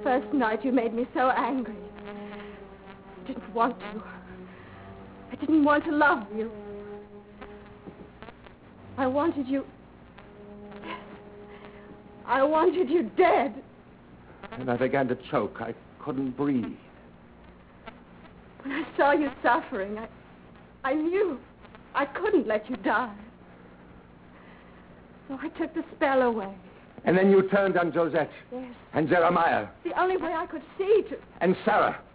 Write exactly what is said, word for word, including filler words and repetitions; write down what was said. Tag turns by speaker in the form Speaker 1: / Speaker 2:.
Speaker 1: first night you made me so angry. I didn't want to. I didn't want to love you. I wanted you... I wanted you dead.
Speaker 2: And I began to choke. I couldn't breathe.
Speaker 1: When I saw you suffering, I, I knew I couldn't let you die. So I took the spell away.
Speaker 2: And then you turned on Josette.
Speaker 1: Yes.
Speaker 2: And Jeremiah.
Speaker 1: The only way I could see to...
Speaker 2: And Sarah.